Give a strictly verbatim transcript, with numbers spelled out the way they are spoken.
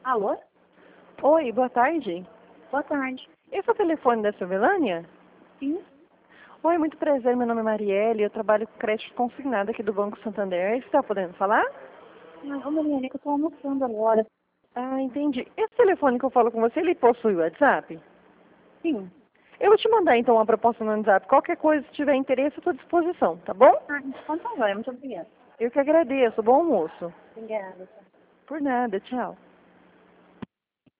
Alô? Oi, boa tarde. Boa tarde. Esse é o telefone da Silvelânia? Sim? Oi, muito prazer, meu nome é Marielle, eu trabalho com crédito consignado aqui do Banco Santander. Você está podendo falar? Ah, ô Mariana, que eu tô almoçando agora. Ah, entendi. Esse telefone que eu falo com você, ele possui o WhatsApp? Sim. Eu vou te mandar então uma proposta no WhatsApp. Qualquer coisa, se tiver interesse, eu estou à disposição, tá bom? Ah, então tá bom, muito obrigada. Eu que agradeço. Bom almoço. Obrigada. Por nada, tchau.